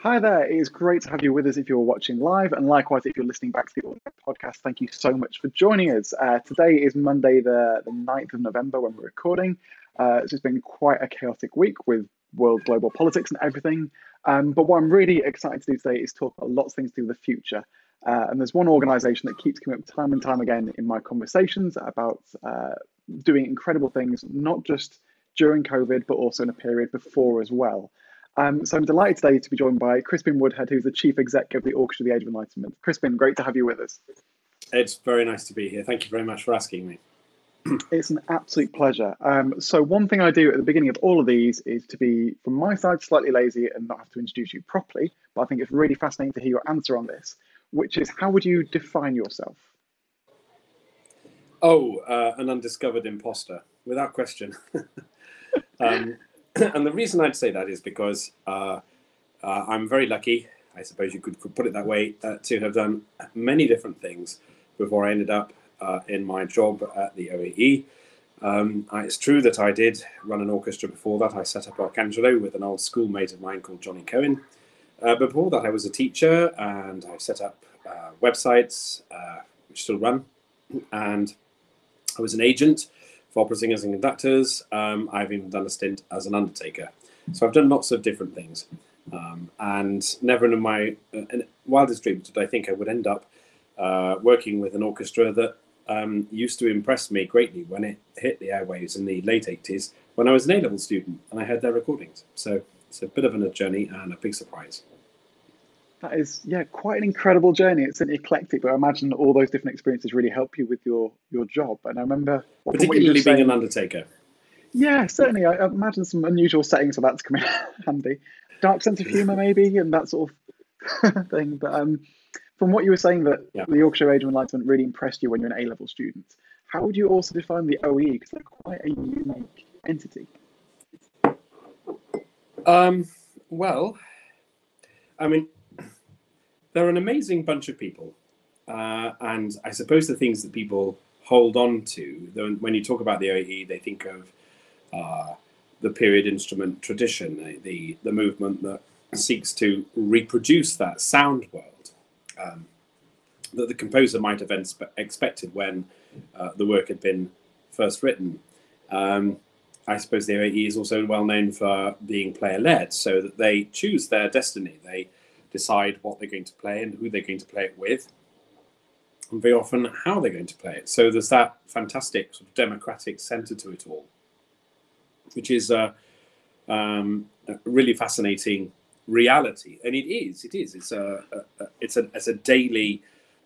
Hi there. It is great to have you with us if you're watching live, and likewise if you're listening back to the audio podcast. Thank you so much for joining us. Today is Monday, the 9th of November when we're recording. It's just been quite a chaotic week with world global politics and everything. But what I'm really excited to do today is talk about lots of things to do with the future. And there's one organisation that keeps coming up time and time again in my conversations about doing incredible things, not just during COVID, but also in a period before as well. So I'm delighted today to be joined by Crispin Woodhead, who's the Chief Exec of the Orchestra of the Age of Enlightenment. Crispin, great to have you with us. It's very nice to be here. Thank you very much for asking me. It's an absolute pleasure. So one thing I do at the beginning of all of these is to be, from my side, slightly lazy and not have to introduce you properly. But I think it's really fascinating to hear your answer on this, which is, how would you define yourself? An undiscovered imposter, without question. And the reason I'd say that is because I'm very lucky, I suppose you could put it that way, to have done many different things before I ended up in my job at the OAE. It's true that I did run an orchestra before that. I set up Arcangelo with an old schoolmate of mine called Johnny Cohen. Before that, I was a teacher and I set up websites, which still run. And I was an agent for opera singers and conductors. I've even done a stint as an undertaker. So I've done lots of different things. And never in my wildest dreams did I think I would end up working with an orchestra that used to impress me greatly when it hit the airwaves in the late 80s when I was an A-level student and I heard their recordings. So it's a bit of a journey and a big surprise. That is, quite an incredible journey. It's an eclectic, but I imagine all those different experiences really help you with your job. And I remember, particularly being an undertaker. Yeah, certainly. I imagine some unusual settings for that to come in handy. Dark sense of humour, maybe, and that sort of thing. But from what you were saying, that the Orchestra Age of Enlightenment really impressed you when you're an A-level student. How would you also define the OE? Because they're quite a unique entity. Well, I mean, they're an amazing bunch of people. And I suppose the things that people hold on to, when you talk about the OAE, they think of the period instrument tradition, the movement that seeks to reproduce that sound world that the composer might have expected when the work had been first written. I suppose the OAE is also well known for being player-led, so that they choose their destiny. They decide what they're going to play and who they're going to play it with, and very often how they're going to play it. So there's that fantastic sort of democratic centre to it all, which is a really fascinating reality. And it is. It's a daily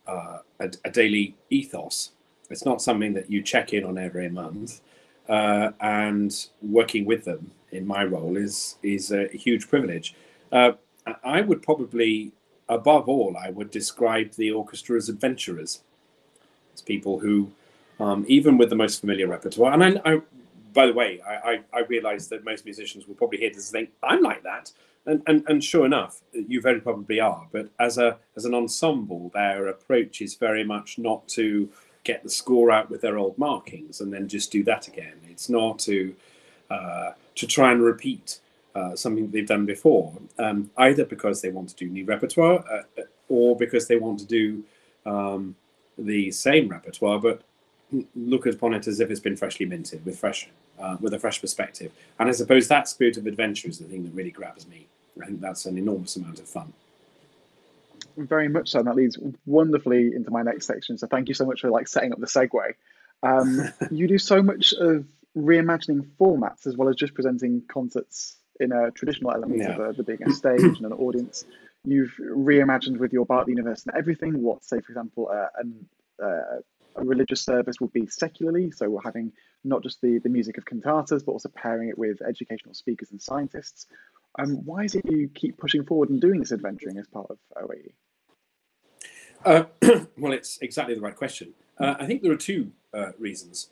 ethos. It's not something that you check in on every month. And working with them in my role is a huge privilege. I would probably, above all, I would describe the orchestra as adventurers. It's people who, even with the most familiar repertoire, and I by the way, I realise that most musicians will probably hear this and think, I'm like that. And sure enough, you very probably are. But as an ensemble, their approach is very much not to get the score out with their old markings and then just do that again. It's not to try and repeat something that they've done before, either because they want to do new repertoire or because they want to do the same repertoire, but look upon it as if it's been freshly minted with a fresh perspective. And I suppose that spirit of adventure is the thing that really grabs me. I think that's an enormous amount of fun. Very much so, and that leads wonderfully into my next section. So thank you so much for setting up the segue. You do so much of reimagining formats as well as just presenting concerts in a traditional element of there being a stage and an audience. You've reimagined with your Bar at the Universe and everything. What, say, for example, a religious service would be secularly, so we're having not just the music of cantatas, but also pairing it with educational speakers and scientists. Why is it you keep pushing forward and doing this adventuring as part of OAE? Well, it's exactly the right question. I think there are two reasons.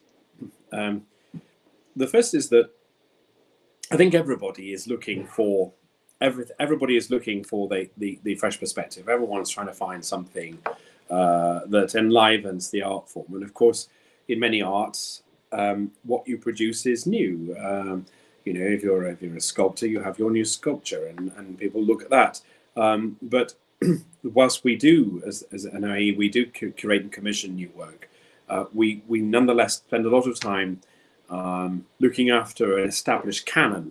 The first is that I think everybody is looking for the fresh perspective. Everyone's trying to find something that enlivens the art form. And of course, in many arts, what you produce is new. If you're a sculptor, you have your new sculpture, and people look at that. But whilst we do, as an OAE, we do curate and commission new work, we nonetheless spend a lot of time looking after an established canon.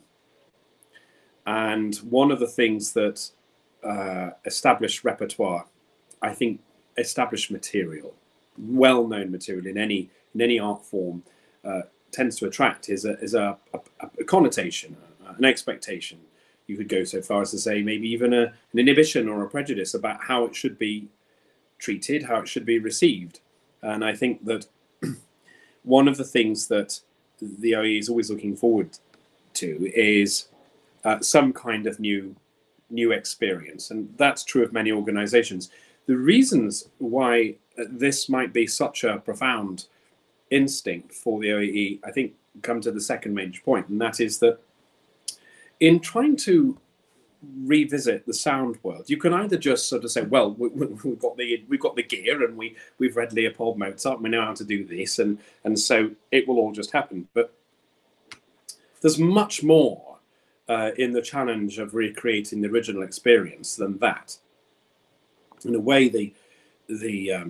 And one of the things that established repertoire, I think established material, well-known material in any art form, tends to attract is a connotation, an expectation. You could go so far as to say maybe even an inhibition or a prejudice about how it should be treated, how it should be received. And I think that one of the things that the OAE is always looking forward to is some kind of new experience. And that's true of many organizations. The reasons why this might be such a profound instinct for the OAE, I think, come to the second major point, and that is that in trying to revisit the sound world, you can either just sort of say, well, we've got the gear, and we've read Leopold Mozart, and we know how to do this, and so it will all just happen. But there's much more in the challenge of recreating the original experience than that. In a way, the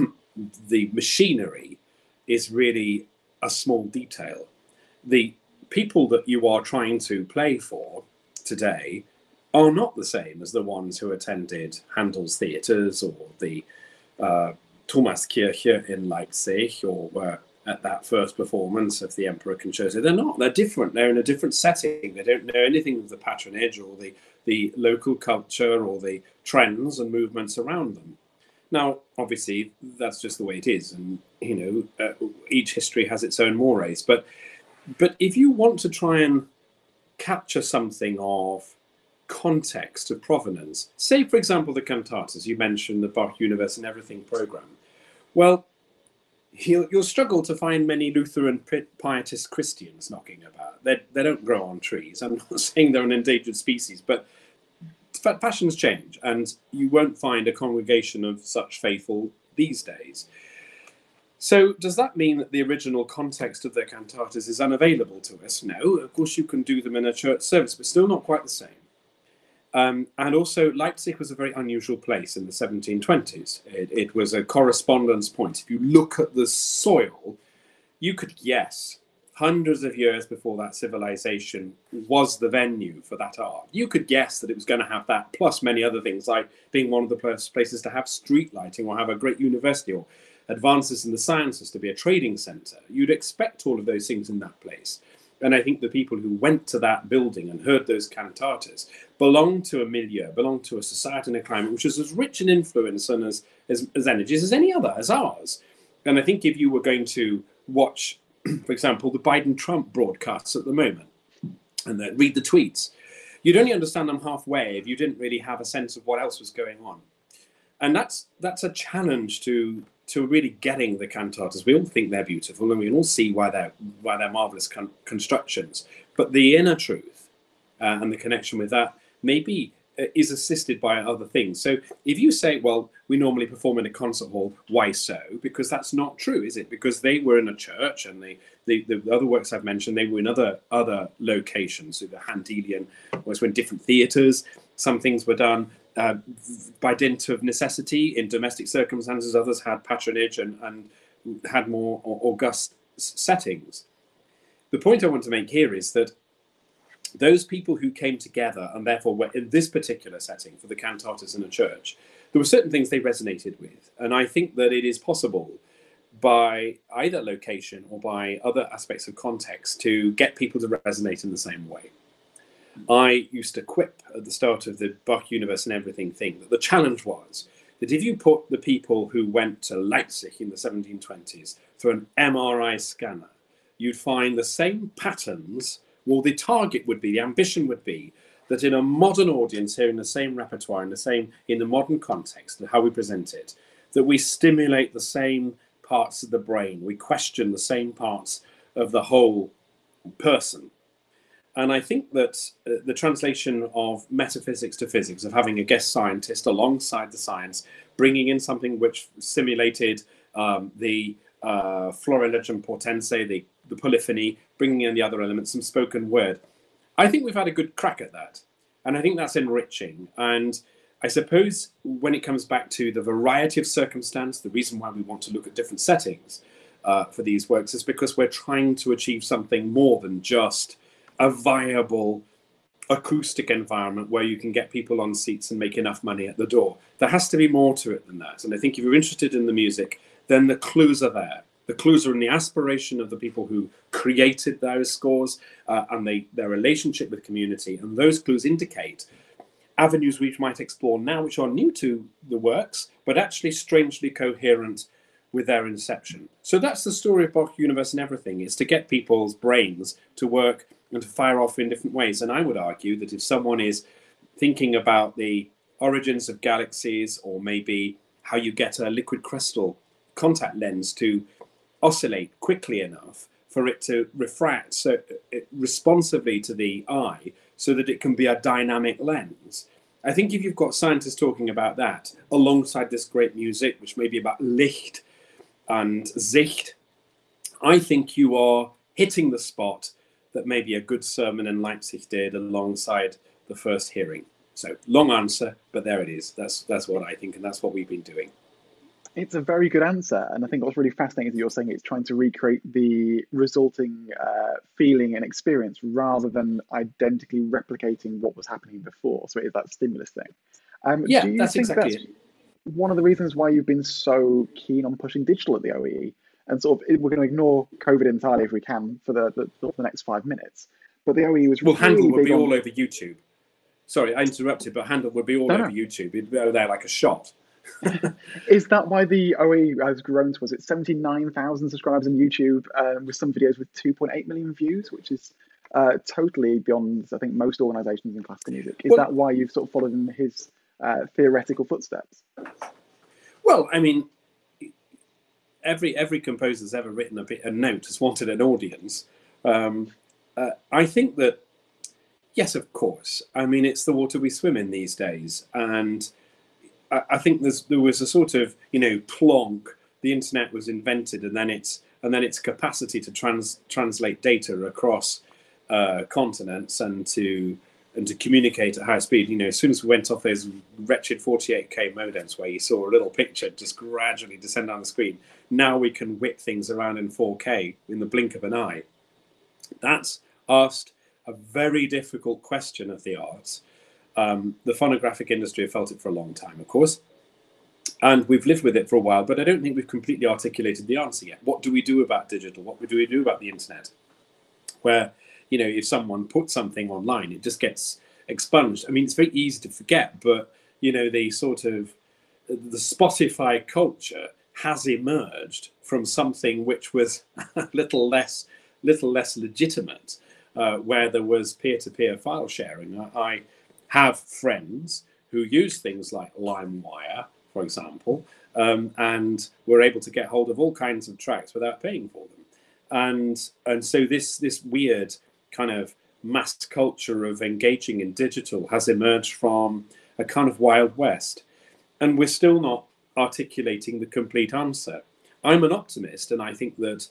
machinery is really a small detail. The people that you are trying to play for today are not the same as the ones who attended Handel's theatres or the Thomaskirche in Leipzig, or were at that first performance of the Emperor Concerto. They're not. They're different. They're in a different setting. They don't know anything of the patronage or the local culture or the trends and movements around them. Now, obviously, that's just the way it is, and each history has its own mores. But if you want to try and capture something of context, of provenance, say, for example, the cantatas, you mentioned the Bach Universe and Everything program. Well, you'll struggle to find many Lutheran pietist Christians knocking about. They don't grow on trees. I'm not saying they're an endangered species, but fashions change, and you won't find a congregation of such faithful these days. So does that mean that the original context of their cantatas is unavailable to us? No, of course you can do them in a church service, but still not quite the same. And also, Leipzig was a very unusual place in the 1720s. It was a correspondence point. If you look at the soil, you could guess hundreds of years before that civilization was the venue for that art. You could guess that it was going to have that, plus many other things, like being one of the places to have street lighting or have a great university or advances in the sciences, to be a trading center. You'd expect all of those things in that place. And I think the people who went to that building and heard those cantatas belonged to a milieu, belonged to a society and a climate which is as rich in influence and as energies as any other, as ours. And I think if you were going to watch, for example, the Biden-Trump broadcasts at the moment, and then read the tweets, you'd only understand them halfway if you didn't really have a sense of what else was going on. And that's a challenge to really getting the cantatas. We all think they're beautiful, and we can all see why they're marvelous constructions. But the inner truth and the connection with that maybe is assisted by other things. So if you say, well, we normally perform in a concert hall, why so? Because that's not true, is it? Because they were in a church, and the other works I've mentioned, they were in other locations. So the Handelian was in different theatres. Some things were done by dint of necessity in domestic circumstances. Others had patronage and had more august settings. The point I want to make here is that those people who came together and therefore were in this particular setting for the cantatas in a church, there were certain things they resonated with. And I think that it is possible by either location or by other aspects of context to get people to resonate in the same way. I used to quip at the start of the Bach Universe and Everything thing that the challenge was that if you put the people who went to Leipzig in the 1720s through an MRI scanner, you'd find the same patterns. Well, the target would be, the ambition would be, that in a modern audience hearing the same repertoire in the modern context, how we present it, that we stimulate the same parts of the brain, we question the same parts of the whole person. And I think that the translation of metaphysics to physics, of having a guest scientist alongside the science, bringing in something which simulated the Florilegium Portense, the polyphony, bringing in the other elements, some spoken word. I think we've had a good crack at that. And I think that's enriching. And I suppose when it comes back to the variety of circumstance, the reason why we want to look at different settings for these works is because we're trying to achieve something more than just a viable acoustic environment where you can get people on seats and make enough money at the door. There has to be more to it than that. And I think if you're interested in the music, then the clues are there. The clues are in the aspiration of the people who created those scores and their relationship with community. And those clues indicate avenues we might explore now, which are new to the works, but actually strangely coherent with their inception. So that's the story of Bach Universe and Everything. It's to get people's brains to work and to fire off in different ways. And I would argue that if someone is thinking about the origins of galaxies, or maybe how you get a liquid crystal contact lens to oscillate quickly enough for it to refract responsively to the eye so that it can be a dynamic lens. I think if you've got scientists talking about that alongside this great music, which may be about Licht and Sicht, I think you are hitting the spot that maybe a good sermon in Leipzig did alongside the first hearing. So long answer, but there it is. That's what I think, and that's what we've been doing. It's a very good answer, and I think what's really fascinating is that you're saying it's trying to recreate the resulting feeling and experience rather than identically replicating what was happening before. So it is that stimulus thing. Yeah, do you that's think exactly that's it. one of the reasons why you've been so keen on pushing digital at the OEE? And sort of, we're going to ignore COVID entirely if we can for the next 5 minutes. But the OEE was Well, really Handel would big be on. all over YouTube. Sorry, I interrupted, but Handel would be all No, over no. YouTube. It'd go there like a shot. Is that why the OEE has grown to, was it 79,000 subscribers on YouTube, with some videos with 2.8 million views, which is totally beyond, I think, most organisations in classical music. Is Well, that why you've sort of followed in his theoretical footsteps? well, I mean, every composer's ever written a note has wanted an audience. I think that, yes, of course. I mean, it's the water we swim in these days, and I think there was a sort of, plonk. The internet was invented, and then its capacity to translate data across continents and to communicate at high speed. As soon as we went off those wretched 48K modems where you saw a little picture just gradually descend on the screen, now we can whip things around in 4K in the blink of an eye. That's asked a very difficult question of the arts. The phonographic industry have felt it for a long time, of course, and we've lived with it for a while, but I don't think we've completely articulated the answer yet. What do we do about digital? What do we do about the internet? Where, if someone puts something online, it just gets expunged. I mean, it's very easy to forget, but, the sort of the Spotify culture has emerged from something which was a little less legitimate, where there was peer-to-peer file sharing. I have friends who use things like LimeWire, for example, and were able to get hold of all kinds of tracks without paying for them. And so this weird kind of mass culture of engaging in digital has emerged from a kind of Wild West. And we're still not articulating the complete answer. I'm an optimist, and I think that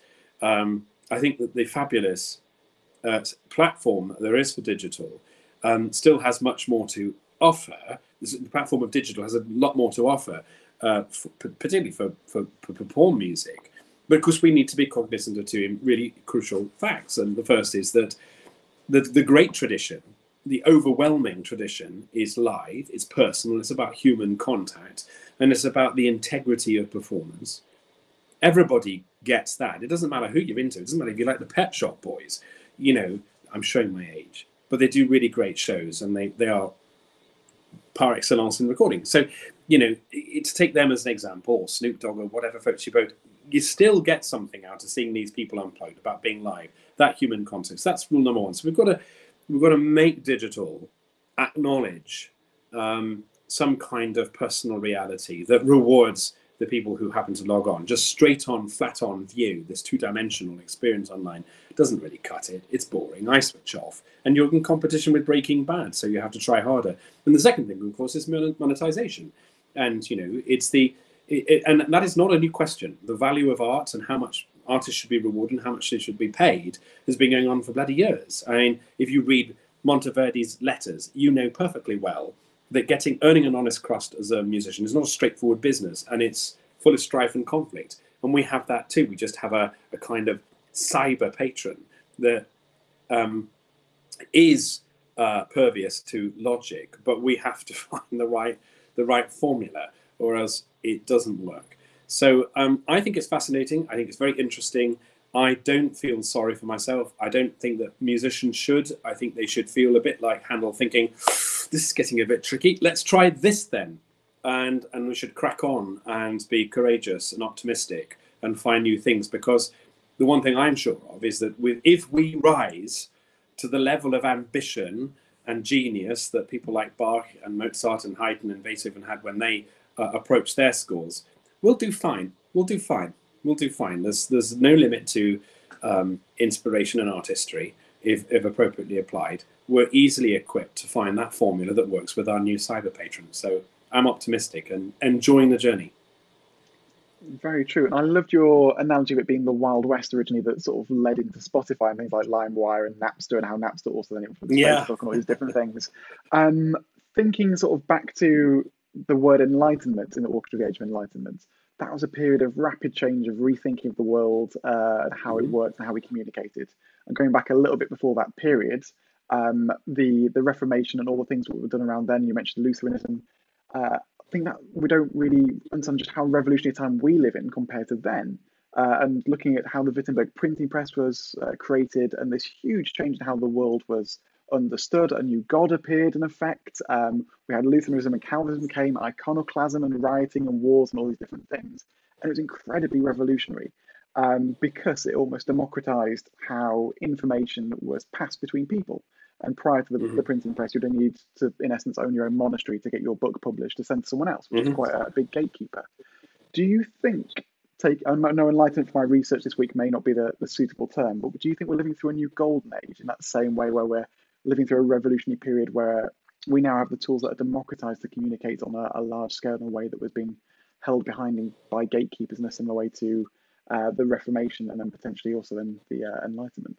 the fabulous platform there is for digital still has much more to offer. The platform of digital has a lot more to offer, particularly for perform music. But of course, we need to be cognizant of two really crucial facts. And the first is that the great tradition, the overwhelming tradition, is live, it's personal, it's about human contact, and it's about the integrity of performance. Everybody gets that. It doesn't matter who you're into. It doesn't matter if you like the Pet Shop Boys. I'm showing my age, but they do really great shows, and they are par excellence in recording. So, to take them as an example, or Snoop Dogg, or whatever folks you vote, you still get something out of seeing these people unplugged, about being live, that human context. That's rule number one. So we've got to make digital acknowledge some kind of personal reality that rewards the people who happen to log on. Just straight on, flat on view, this two-dimensional experience online doesn't really cut it. It's boring. I switch off. And you're in competition with Breaking Bad, so you have to try harder. And the second thing, of course, is monetization. And, and that is not a new question. The value of art and how much artists should be rewarded and how much they should be paid has been going on for bloody years. I mean, if you read Monteverdi's letters, you know perfectly well that earning an honest crust as a musician is not a straightforward business, and it's full of strife and conflict. And we have that too. We just have a kind of cyber patron that is pervious to logic, but we have to find the right formula, or else it doesn't work. So I think it's fascinating. I think it's very interesting. I don't feel sorry for myself. I don't think that musicians should. I think they should feel a bit like Handel, thinking, this is getting a bit tricky. Let's try this then. And we should crack on and be courageous and optimistic and find new things. Because the one thing I'm sure of is that if we rise to the level of ambition and genius that people like Bach and Mozart and Haydn and Beethoven had when they approached their scores, we'll do fine. We'll do fine. We'll do fine. There's no limit to inspiration and artistry if appropriately applied. We're easily equipped to find that formula that works with our new cyber patrons. So I'm optimistic and enjoying the journey. Very true. And I loved your analogy of it being the Wild West originally that sort of led into Spotify and things like LimeWire and Napster, and how Napster also then influenced Facebook and all these different things. Thinking sort of back to the word enlightenment in the Orchestra of the Age of Enlightenment, that was a period of rapid change, of rethinking of the world and how it worked and how we communicated. And going back a little bit before that period, the Reformation and all the things that were done around then, you mentioned Lutheranism, I think that we don't really understand just how revolutionary time we live in compared to then. And looking at how the Wittenberg printing press was created, and this huge change in how the world was understood. A new God appeared in effect. We had Lutheranism and Calvinism came, iconoclasm and rioting and wars and all these different things. And it was incredibly revolutionary because it almost democratized how information was passed between people. And prior to the printing press, you'd only need to, in essence, own your own monastery to get your book published to send to someone else, which is quite a big gatekeeper. Do you think, I know enlightenment for my research this week may not be the suitable term, but do you think we're living through a new golden age in that same way where we're living through a revolutionary period where we now have the tools that are democratized to communicate on a large scale in a way that was being held behind by gatekeepers in a similar way to the Reformation and then potentially also then the Enlightenment?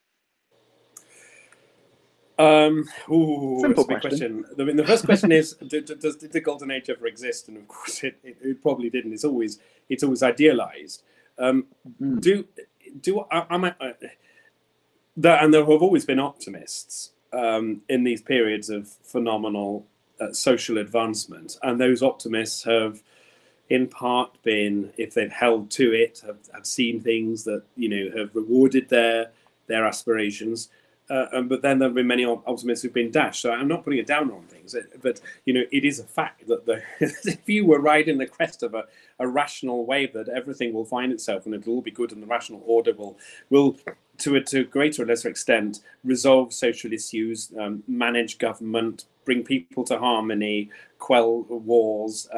Simple question. The first question is, did the golden age ever exist? And of course, it probably didn't. It's always idealized. And there have always been optimists in these periods of phenomenal social advancement, and those optimists have, in part, been, if they've held to it, have seen things that have rewarded their aspirations. But then there have been many optimists who've been dashed. So I'm not putting it down on things, but it is a fact that if you were riding the crest of a rational wave, that everything will find itself and it'll all be good, and the rational order will to a greater or lesser extent resolve social issues, manage government, bring people to harmony, quell wars,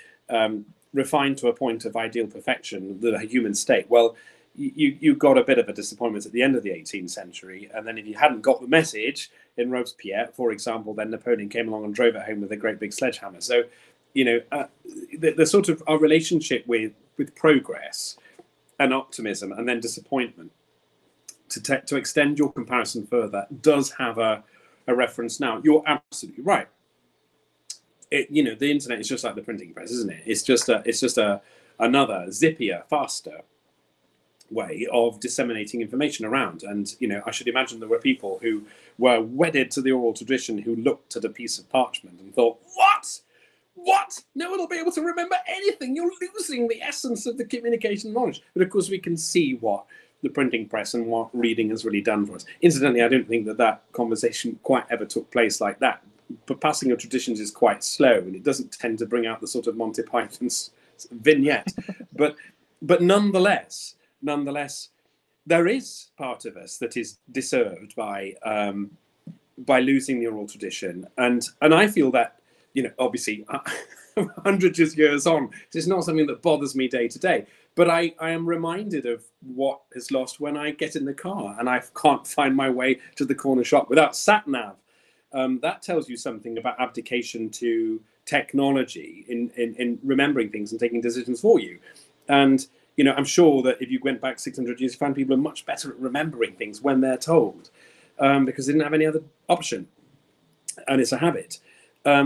refine to a point of ideal perfection the human state. Well, you got a bit of a disappointment at the end of the 18th century, and then if you hadn't got the message in Robespierre, for example, then Napoleon came along and drove it home with a great big sledgehammer. So, the sort of our relationship with progress and optimism and then disappointment, to extend your comparison further, does have a reference now. You're absolutely right. The internet is just like the printing press, isn't it? It's just another zippier, faster way of disseminating information around. And I should imagine there were people who were wedded to the oral tradition who looked at a piece of parchment and thought, what no one will be able to remember anything, you're losing the essence of the communication knowledge. But of course we can see what the printing press and what reading has really done for us. Incidentally, I don't think that conversation quite ever took place like that, but passing of traditions is quite slow, and it doesn't tend to bring out the sort of Monty Python's vignette. but nonetheless, there is part of us that is disturbed by losing the oral tradition, and I feel that obviously 100 years on, it's not something that bothers me day to day. But I am reminded of what is lost when I get in the car and I can't find my way to the corner shop without sat-nav. That tells you something about abdication to technology in remembering things and taking decisions for you. And I'm sure that if you went back 600 years, you find people are much better at remembering things when they're told, because they didn't have any other option. And it's a habit.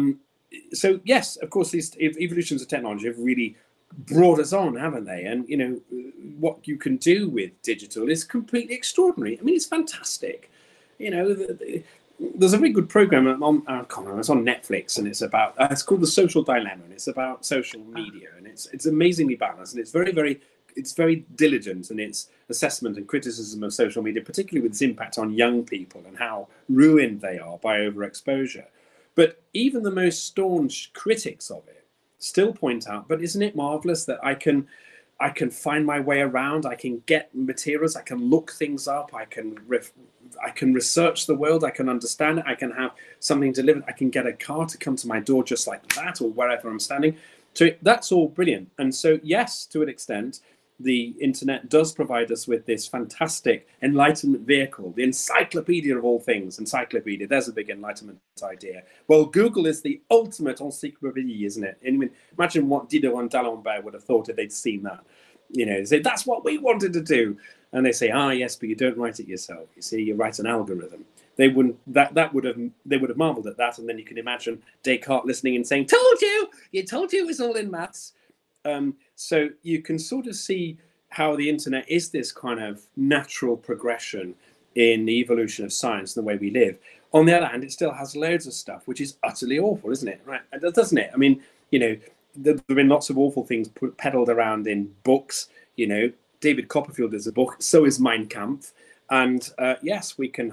so yes, of course, these evolutions of technology have really brought us on, haven't they? And you know, what you can do with digital is completely extraordinary. I mean, it's fantastic. You know, there's a very good program on it's on Netflix, and it's about it's called The Social Dilemma, and it's about social media, and it's amazingly balanced, and it's very diligent in its assessment and criticism of social media, particularly with its impact on young people and how ruined they are by overexposure. But even the most staunch critics of it still point out, but isn't it marvelous that I can find my way around, I can get materials, I can look things up, I can research the world, I can understand it, I can have something delivered, I can get a car to come to my door just like that or wherever I'm standing. So that's all brilliant. And so yes, to an extent, the internet does provide us with this fantastic enlightenment vehicle, the encyclopedia of all things. Encyclopedia, there's a big enlightenment idea. Well, Google is the ultimate encyclopedia, isn't it? I mean, imagine what Diderot and D'Alembert would have thought if they'd seen that. You know, they say, that's what we wanted to do. And they say, yes, but you don't write it yourself. You see, you write an algorithm. They wouldn't, they would have marveled at that. And then you can imagine Descartes listening and saying, told you it was all in maths. So you can sort of see how the internet is this kind of natural progression in the evolution of science and the way we live. On the other hand, it still has loads of stuff which is utterly awful, isn't it? Right? Doesn't it? I mean, you know, there have been lots of awful things peddled around in books. You know, David Copperfield is a book. So is Mein Kampf. And yes, we can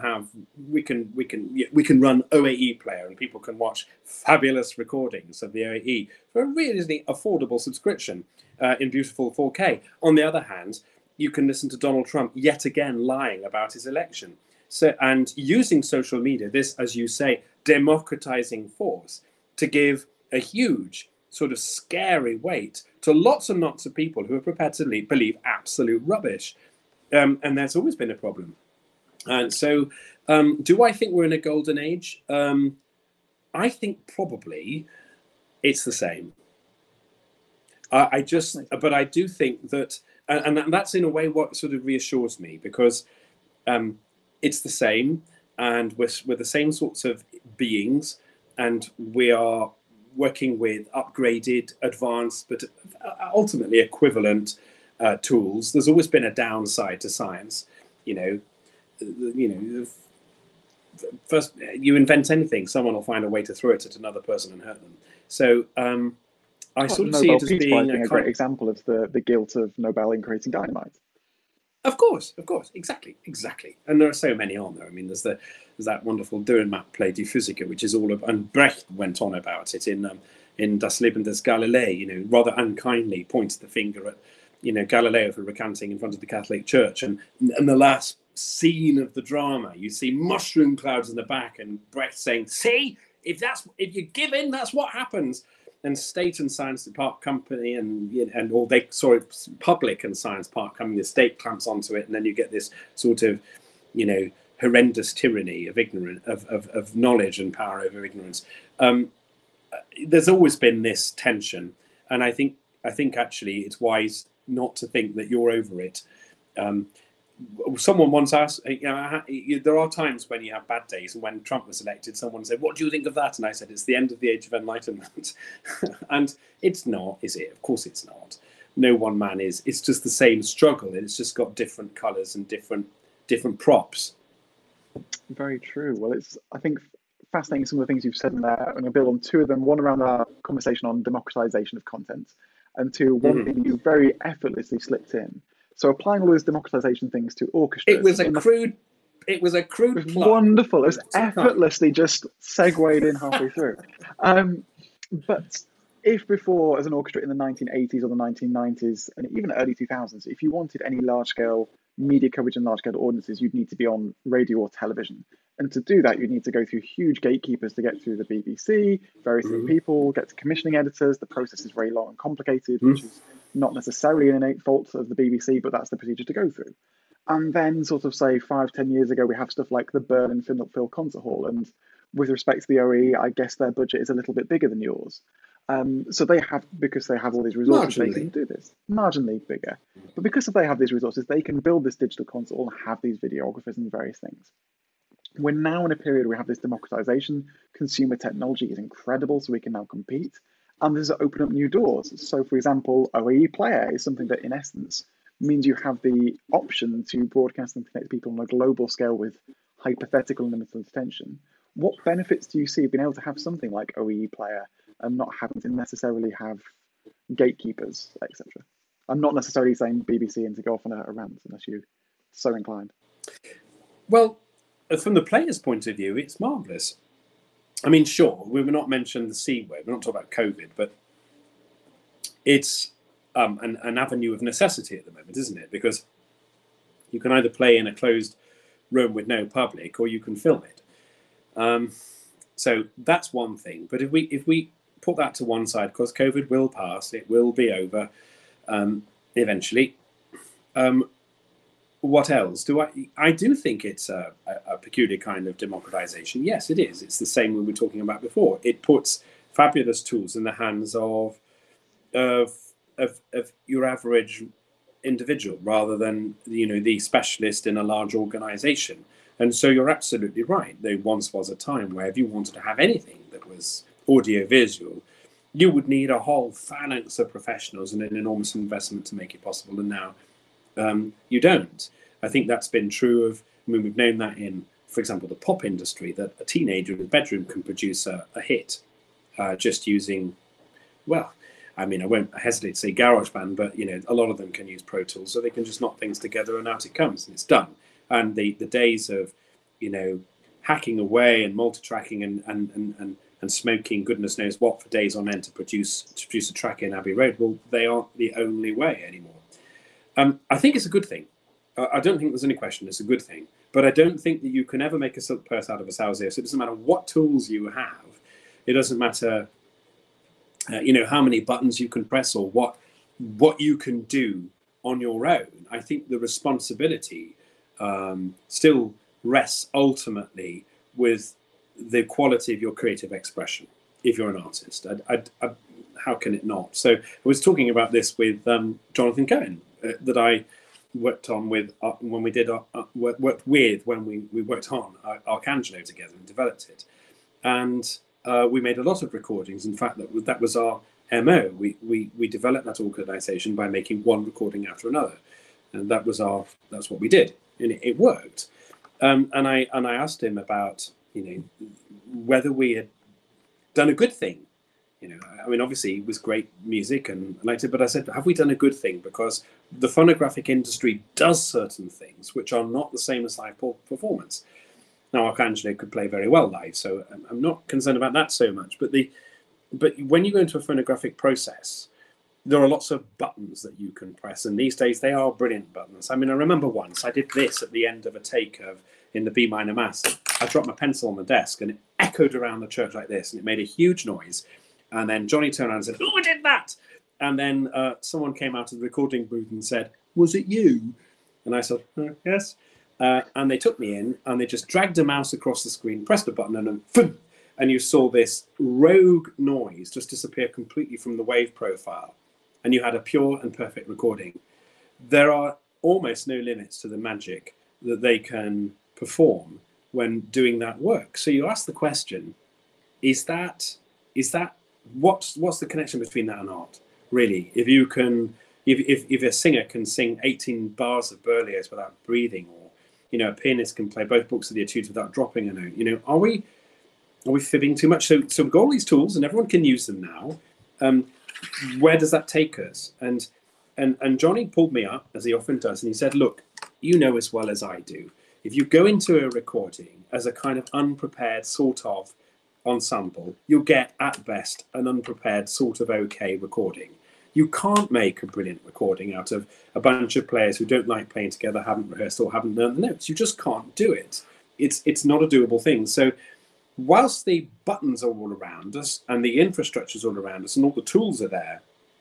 run OAE player, and people can watch fabulous recordings of the OAE for a really affordable subscription in beautiful 4K. On the other hand, you can listen to Donald Trump yet again lying about his election. So, and using social media, this, as you say, democratizing force to give a huge sort of scary weight to lots and lots of people who are prepared to believe absolute rubbish. And there's always been a problem. And so do I think we're in a golden age? I think probably it's the same. But I do think that, and that's in a way what sort of reassures me, because it's the same, and we're the same sorts of beings, and we are working with upgraded, advanced, but ultimately equivalent tools. There's always been a downside to science. First you invent anything, someone will find a way to throw it at another person and hurt them. So I sort of see it as being a great example of the guilt of Nobel in creating dynamite. Of course, exactly. And there are so many on there. I mean, there's that wonderful Dürrenmatt play Die Physiker, which is all of, and Brecht went on about it in Das Leben des Galilei. You know, rather unkindly points the finger at Galileo for recanting in front of the Catholic Church, and the last scene of the drama, you see mushroom clouds in the back, and Brecht saying, "See, if you give in, that's what happens." And State and Science Park Company Public and Science Park Company, the state clamps onto it, and then you get this sort of, horrendous tyranny of of knowledge and power over ignorance. There's always been this tension, and I think actually it's wise not to think that you're over it. Someone once asked, there are times when you have bad days, and when Trump was elected, someone said, "What do you think of that?" And I said, "It's the end of the age of enlightenment." And it's not, is it? Of course it's not. No one man is. It's just the same struggle. It's just got different colours and different props. Very true. Well, it's, I think, fascinating some of the things you've said in there. I'm going to build on two of them. One around our conversation on democratization of content, and two, one thing you very effortlessly slipped in. So applying all those democratization things to orchestras. It was a crude plot. Wonderful. It was effortlessly just segued in halfway through. But if before, as an orchestra in the 1980s or the 1990s, and even early 2000s, if you wanted any large-scale media coverage and large-scale audiences, you'd need to be on radio or television. And to do that, you'd need to go through huge gatekeepers to get through the BBC, very few people, get to commissioning editors. The process is very long and complicated, which is not necessarily an innate fault of the BBC, but that's the procedure to go through. And then sort of say 5-10 years ago, we have stuff like the Berlin Phil Concert Hall. And with respect to the OAE, I guess their budget is a little bit bigger than yours. So they have, because they have all these resources, they can do this. Marginally bigger. But because they have these resources, they can build this digital console and have these videographers and various things. We're now in a period where we have this democratization. Consumer technology is incredible, so we can now compete. And this has opened up new doors. So, for example, OAE Player is something that, in essence, means you have the option to broadcast and connect people on a global scale with hypothetical limited attention. What benefits do you see of being able to have something like OEE Player and not having to necessarily have gatekeepers, etc.? I'm not necessarily saying BBC and to go off on a rant unless you're so inclined. Well, from the player's point of view, it's marvellous. I mean, sure, we were not mentioning the C word. We're not talking about COVID, but it's an avenue of necessity at the moment, isn't it? Because you can either play in a closed room with no public, or you can film it. So that's one thing. But if we put that to one side, because COVID will pass, it will be over eventually. What else? I do think it's a peculiar kind of democratization. Yes, it is. It's the same we were talking about before. It puts fabulous tools in the hands of your average individual rather than the specialist in a large organization. And so you're absolutely right. There once was a time where if you wanted to have anything that was audio visual, you would need a whole phalanx of professionals and an enormous investment to make it possible. And now you don't. I think that's been true of, we've known that in, for example, the pop industry, that a teenager in his bedroom can produce a hit just using, well, I mean, I won't hesitate to say GarageBand, but a lot of them can use Pro Tools, so they can just knock things together and out it comes, and it's done. And the days of, hacking away and multi-tracking and smoking goodness knows what for days on end to produce a track in Abbey Road, well, they aren't the only way anymore. I think it's a good thing. I don't think there's any question it's a good thing. But I don't think that you can ever make a silk purse out of a sow's ear. So it doesn't matter what tools you have. It doesn't matter, how many buttons you can press or what you can do on your own. I think the responsibility still rests ultimately with the quality of your creative expression. If you're an artist, how can it not? So I was talking about this with Jonathan Cohen that I worked on with when we did worked with when we worked on Arcangelo together and developed it, and we made a lot of recordings. In fact, that was our MO. We developed that organization by making one recording after another, and that's what we did, and it worked. And I asked him about whether we had done a good thing. I mean, obviously it was great music and I liked it, but I said, have we done a good thing? Because the phonographic industry does certain things which are not the same as live performance. Now, Arcangelo could play very well live, so I'm not concerned about that so much. But when you go into a phonographic process, there are lots of buttons that you can press, and these days they are brilliant buttons. I mean, I remember once I did this at the end of a take in the B minor mass. I dropped my pencil on the desk and it echoed around the church like this, and it made a huge noise. And then Johnny turned around and said, "Who did that?" And then someone came out of the recording booth and said, "Was it you?" And I said, "Yes." And they took me in and they just dragged a mouse across the screen, pressed a button, and then, and you saw this rogue noise just disappear completely from the wave profile. And you had a pure and perfect recording. There are almost no limits to the magic that they can perform when doing that work. So you ask the question, is that what's the connection between that and art, really? If you can, if a singer can sing 18 bars of Berlioz without breathing, or a pianist can play both books of the Etudes without dropping a note, are we fibbing too much? So we've got all these tools and everyone can use them now. Where does that take us? And Johnny pulled me up, as he often does, and he said, "Look, you know as well as I do, if you go into a recording as a kind of unprepared sort of ensemble, you'll get at best an unprepared sort of okay recording. You can't make a brilliant recording out of a bunch of players who don't like playing together, haven't rehearsed or haven't learned the notes. You just can't do it. It's not a doable thing." So whilst the buttons are all around us and the infrastructure is all around us and all the tools are there,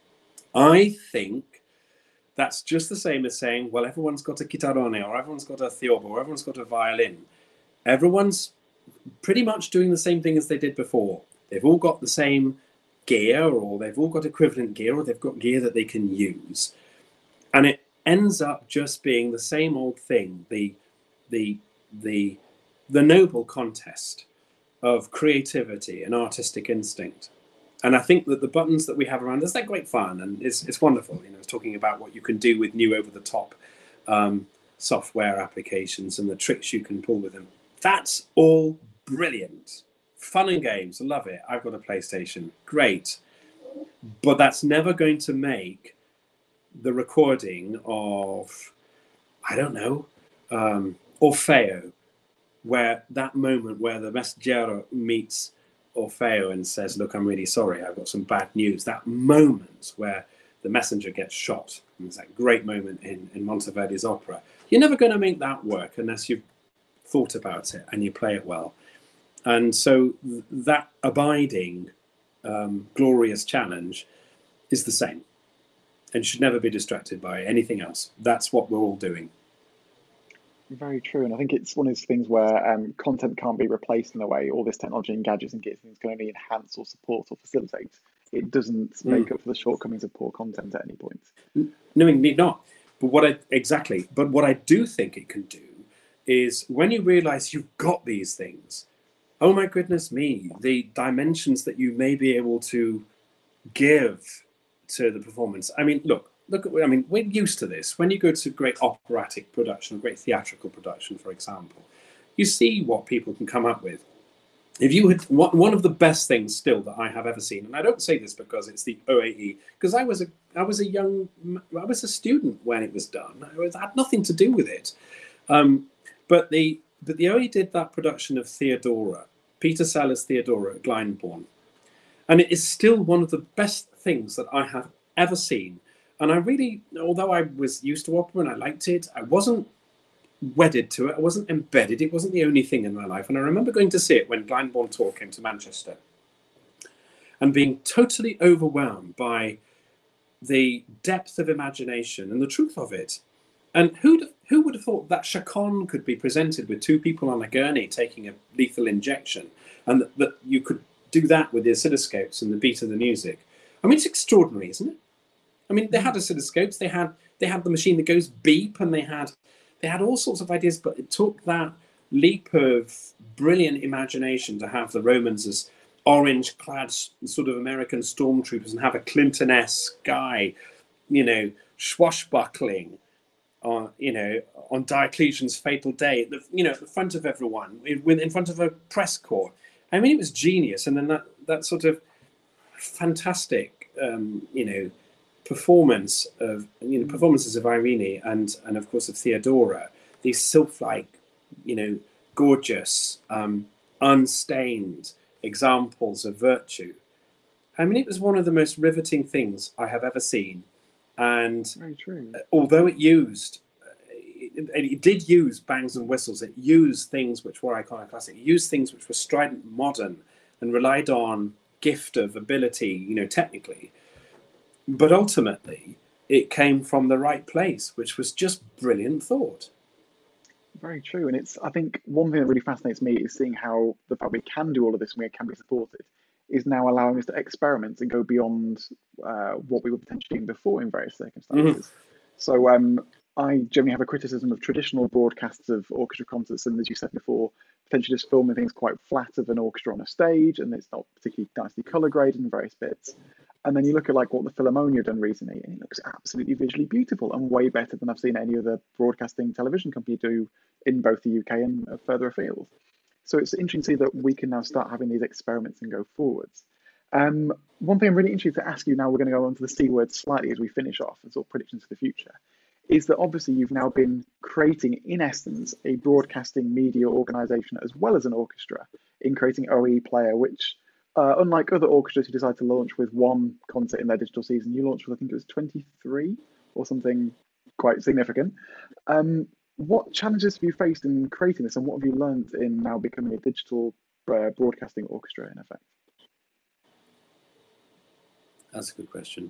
I think that's just the same as saying, well, everyone's got a chitarrone, or everyone's got a theorbo, or everyone's got a violin. Everyone's pretty much doing the same thing as they did before. They've all got the same gear, or they've all got equivalent gear, or they've got gear that they can use. And it ends up just being the same old thing. The the noble contest of creativity and artistic instinct. And I think that the buttons that we have around us, they're great fun, and it's wonderful. You know, it's talking about what you can do with new over-the-top software applications and the tricks you can pull with them. That's all brilliant. Fun and games, love it. I've got a PlayStation, great. But that's never going to make the recording of, I don't know, Orfeo, where that moment where the messaggero meets Orfeo and says, look, I'm really sorry, I've got some bad news. That moment where the messenger gets shot, and it's that great moment in Monteverdi's opera. You're never going to make that work unless you've thought about it and you play it well. And so that abiding, glorious challenge is the same and should never be distracted by anything else. That's what we're all doing. Very true. And I think it's one of those things where content can't be replaced in a way. All this technology and gadgets and things can only enhance or support or facilitate. It doesn't make up for the shortcomings of poor content at any point. No, it need not. But what I do think it can do is when you realize you've got these things, oh my goodness me, the dimensions that you may be able to give to the performance. I mean, look, we're used to this. When you go to great operatic production, great theatrical production, for example, you see what people can come up with. If you had one of the best things still that I have ever seen, and I don't say this because it's the OAE, because I was a student when it was done. I had nothing to do with it. But the OAE did that production of Theodora, Peter Sellers' Theodora at Glyndebourne. And it is still one of the best things that I have ever seen. And I really, although I was used to opera and I liked it, I wasn't wedded to it. I wasn't embedded. It wasn't the only thing in my life. And I remember going to see it when Glyndebourne Tour came to Manchester and being totally overwhelmed by the depth of imagination and the truth of it. And who would have thought that Chaconne could be presented with two people on a gurney taking a lethal injection, and that you could do that with the oscilloscopes and the beat of the music? I mean, it's extraordinary, isn't it? I mean, they had oscilloscopes, they had the machine that goes beep, and they had all sorts of ideas, but it took that leap of brilliant imagination to have the Romans as orange-clad sort of American stormtroopers and have a Clinton-esque guy, swashbuckling on Diocletian's fatal day, at the front of everyone, in front of a press corps. I mean, it was genius. And then that sort of fantastic, performances of Irene and of course of Theodora, these sylph-like, gorgeous, unstained examples of virtue. I mean, it was one of the most riveting things I have ever seen. And very true. Although it did use bangs and whistles, it used things which were iconoclastic, it used things which were strident modern and relied on gift of ability, technically. But ultimately, it came from the right place, which was just brilliant thought. Very true. And I think one thing that really fascinates me is seeing how the fact we can do all of this and we can be supported is now allowing us to experiment and go beyond what we were potentially doing before in various circumstances. So I generally have a criticism of traditional broadcasts of orchestra concerts, and as you said before, potentially just filming things quite flat of an orchestra on a stage, and it's not particularly nicely colour graded in various bits. And then you look at what the Philharmonia have done recently, and it looks absolutely visually beautiful and way better than I've seen any other broadcasting television company do in both the UK and further afield. So it's interesting to see that we can now start having these experiments and go forwards. One thing I'm really interested to ask you now, we're going to go on to the C word slightly as we finish off and sort of predictions for the future, is that obviously you've now been creating, in essence, a broadcasting media organisation as well as an orchestra in creating OE Player, which, unlike other orchestras who decide to launch with one concert in their digital season, you launched with, I think it was 23 or something quite significant. What challenges have you faced in creating this, and what have you learned in now becoming a digital broadcasting orchestra, in effect? That's a good question.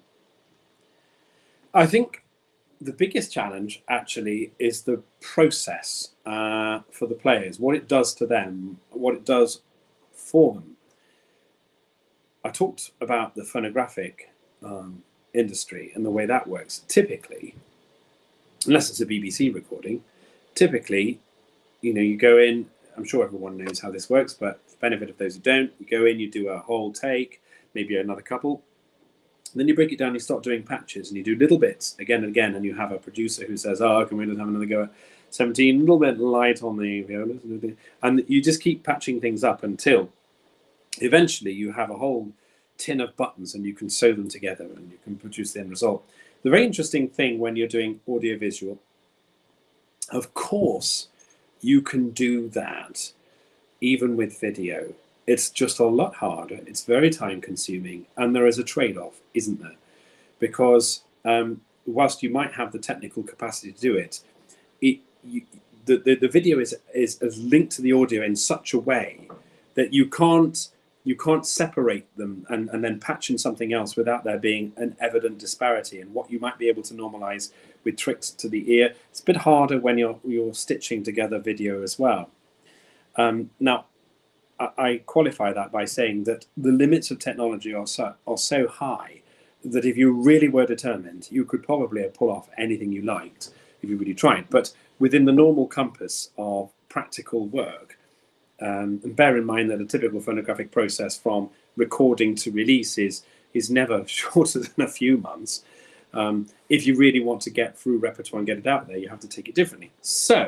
I think the biggest challenge actually is the process for the players, what it does to them, what it does for them. I talked about the phonographic industry and the way that works. Typically, unless it's a BBC recording, typically, you go in I'm sure everyone knows how this works, but for the benefit of those who don't, you go in, you do a whole take, maybe another couple. Then you break it down, you start doing patches, and you do little bits again and again, and you have a producer who says, oh, can we just have another go at 17, a little bit light on the violas, and you just keep patching things up until eventually you have a whole tin of buttons and you can sew them together and you can produce the end result. The very interesting thing when you're doing audiovisual, of course, you can do that even with video. It's just a lot harder. It's very time consuming, and there is a trade-off, isn't there? Because whilst you might have the technical capacity to do it, the video is linked to the audio in such a way that you can't separate them and then patch in something else without there being an evident disparity. And what you might be able to normalize with tricks to the ear, it's a bit harder when you're stitching together video as well. Now, I qualify that by saying that the limits of technology are so high that if you really were determined, you could probably pull off anything you liked if you really tried. But within the normal compass of practical work, and bear in mind that a typical phonographic process from recording to release is never shorter than a few months. If you really want to get through repertoire and get it out there, you have to take it differently. So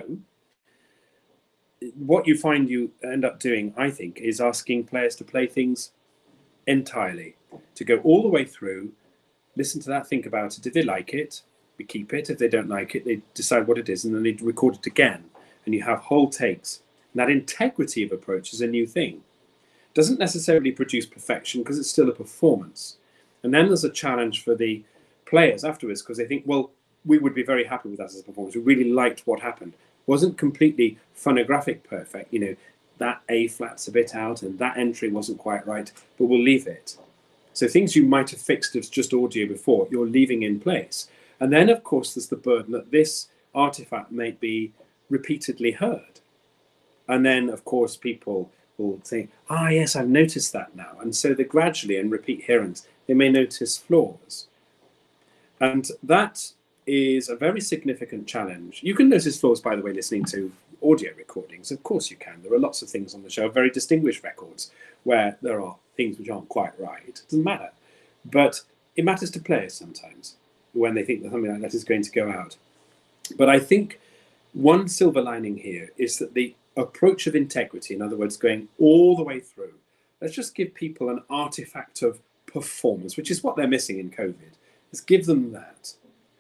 what you find you end up doing, I think, is asking players to play things entirely, to go all the way through, listen to that, think about it. If they like it, we keep it. If they don't like it, they decide what it is, and then they record it again. And you have whole takes. And that integrity of approach is a new thing. It doesn't necessarily produce perfection because it's still a performance. And then there's a challenge for the players afterwards because they think, well, we would be very happy with that as a performance. We really liked what happened. Wasn't completely phonographic perfect, that A flat's a bit out and that entry wasn't quite right, but we'll leave it. So things you might have fixed as just audio before, you're leaving in place. And then, of course, there's the burden that this artifact may be repeatedly heard. And then, of course, people will think, yes, I've noticed that now. And so they gradually, in repeat hearings, they may notice flaws. And that is a very significant challenge. You can notice flaws, by the way, listening to audio recordings. Of course you can. There are lots of things on the show, very distinguished records, where there are things which aren't quite right. It doesn't matter. But it matters to players sometimes when they think that something like that is going to go out. But I think one silver lining here is that the approach of integrity, in other words, going all the way through, let's just give people an artifact of performance, which is what they're missing in COVID. Let's give them that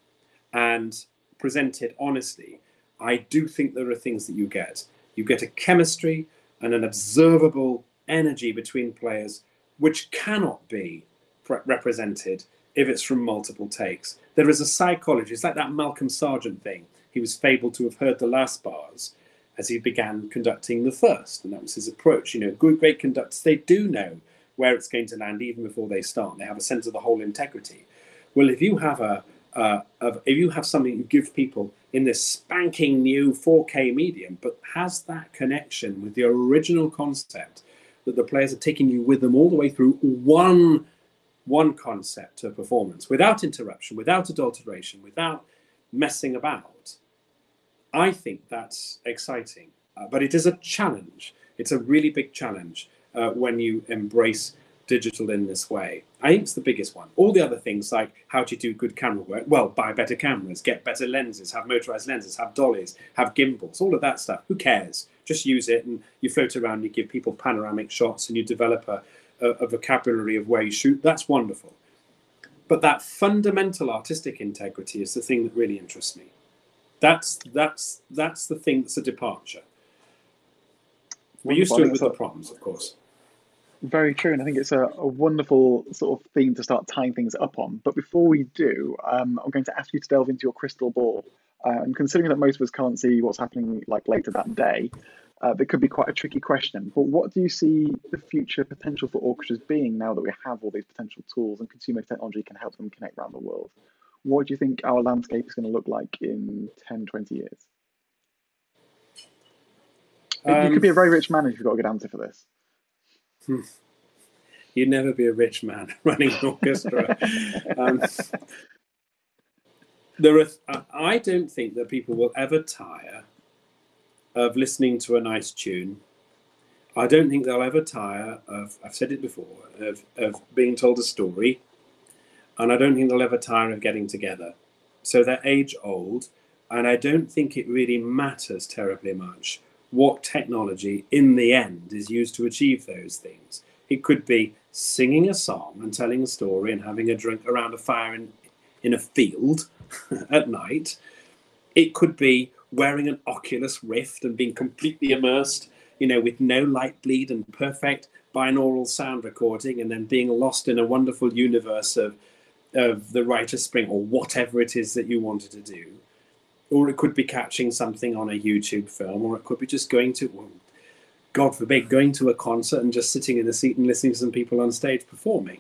and present it honestly. I do think there are things that you get. You get a chemistry and an observable energy between players which cannot be represented if it's from multiple takes. There is a psychology. It's like that Malcolm Sargent thing. He was fabled to have heard the last bars as he began conducting the first, and that was his approach. Great conductors, they do know where it's going to land even before they start. They have a sense of the whole integrity. Well, if you have something you give people in this spanking new 4K medium, but has that connection with the original concept that the players are taking you with them all the way through one concept to performance, without interruption, without adulteration, without messing about, I think that's exciting. But it is a challenge. It's a really big challenge when you embrace digital in this way. I think it's the biggest one. All the other things, like how do you do good camera work? Well, buy better cameras, get better lenses, have motorized lenses, have dollies, have gimbals, all of that stuff. Who cares? Just use it, and you float around, you give people panoramic shots, and you develop a vocabulary of where you shoot. That's wonderful. But that fundamental artistic integrity is the thing that really interests me. That's the thing that's a departure. We're used to it with the problems, of course. Very true, and I think it's a wonderful sort of theme to start tying things up on. But before we do, I'm going to ask you to delve into your crystal ball. And considering that most of us can't see what's happening later that day, that could be quite a tricky question. But what do you see the future potential for orchestras being now that we have all these potential tools and consumer technology can help them connect around the world? What do you think our landscape is going to look like in 10, 20 years? You could be a very rich man if you've got a good answer for this. You'd never be a rich man running an orchestra. I don't think that people will ever tire of listening to a nice tune. I don't think they'll ever tire of, I've said it before, of being told a story. And I don't think they'll ever tire of getting together. So they're age old. And I don't think it really matters terribly much what technology in the end is used to achieve those things. It could be singing a song and telling a story and having a drink around a fire in a field at night. It could be wearing an Oculus Rift and being completely immersed, with no light bleed and perfect binaural sound recording, and then being lost in a wonderful universe of the Rite of Spring or whatever it is that you wanted to do. Or it could be catching something on a YouTube film, or it could be just going to, well, God forbid, going to a concert and just sitting in a seat and listening to some people on stage performing.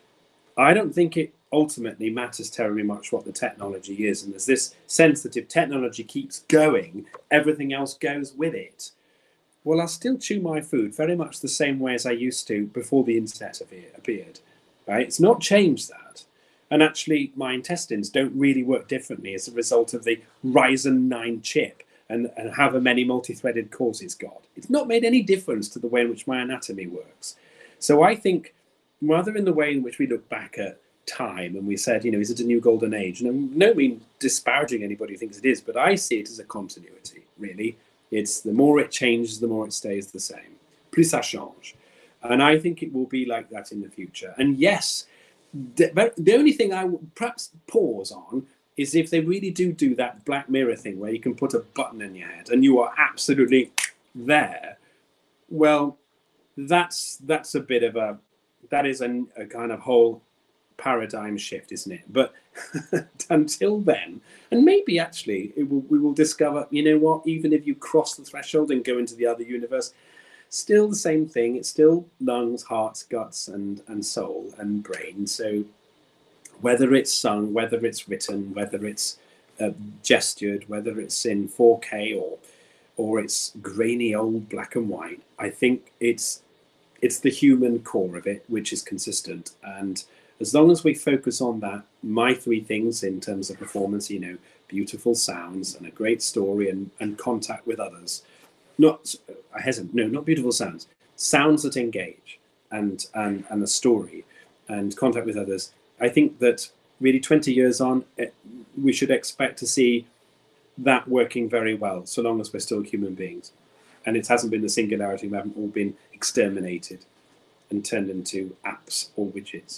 I don't think it ultimately matters terribly much what the technology is. And there's this sense that if technology keeps going, everything else goes with it. Well, I'll still chew my food very much the same way as I used to before the internet appeared. Right? It's not changed that. And actually, my intestines don't really work differently as a result of the Ryzen 9 chip and however many multi-threaded cores it's got. It's not made any difference to the way in which my anatomy works. So I think, rather in the way in which we look back at time and we said, is it a new golden age? And I'm no mean disparaging anybody who thinks it is, but I see it as a continuity, really. It's the more it changes, the more it stays the same. Plus ça change. And I think it will be like that in the future. And yes, the only thing I would perhaps pause on is if they really do that Black Mirror thing where you can put a button in your head and you are absolutely there. Well, that's a bit of that is a kind of whole paradigm shift, isn't it? But until then, and maybe actually we will discover, even if you cross the threshold and go into the other universe, still the same thing. It's still lungs, hearts, guts, and soul and brain. So whether it's sung, whether it's written, whether it's gestured, whether it's in 4K or it's grainy old black and white, I think it's the human core of it which is consistent. And as long as we focus on that, my three things in terms of performance, beautiful sounds and a great story and contact with others. Not beautiful sounds. Sounds that engage and a story and contact with others. I think that really 20 years on, we should expect to see that working very well, so long as we're still human beings. And it hasn't been the singularity. We haven't all been exterminated and turned into apps or widgets.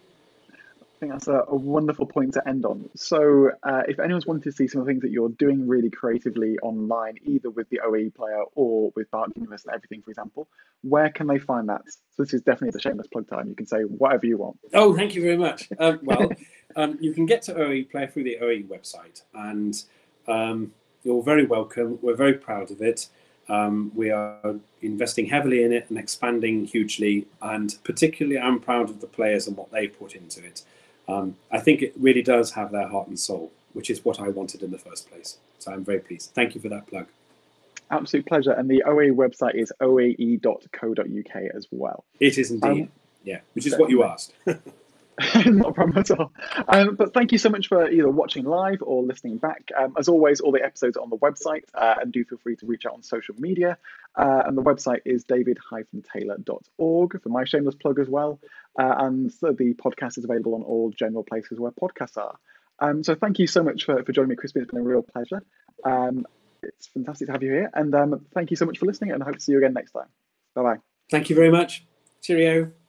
I think that's a wonderful point to end on. So if anyone's wanted to see some of the things that you're doing really creatively online, either with the OE player or with Bark Universe and everything, for example, where can they find that? So this is definitely the shameless plug time. You can say whatever you want. Oh, thank you very much. You can get to OE Player through the OE website, and you're very welcome. We're very proud of it. We are investing heavily in it and expanding hugely, and particularly I'm proud of the players and what they put into it. I think it really does have their heart and soul, which is what I wanted in the first place. So I'm very pleased. Thank you for that plug. Absolute pleasure. And the OAE website is oae.co.uk as well. It is indeed. Which is what you asked. Not a problem at all. But thank you so much for either watching live or listening back. As always, all the episodes are on the website, and do feel free to reach out on social media. And the website is david-taylor.org for my shameless plug as well. And so the podcast is available on all general places where podcasts are. So thank you so much for joining me, Crispin. It's been a real pleasure. It's fantastic to have you here. And thank you so much for listening, and I hope to see you again next time. Bye-bye. Thank you very much. Cheerio.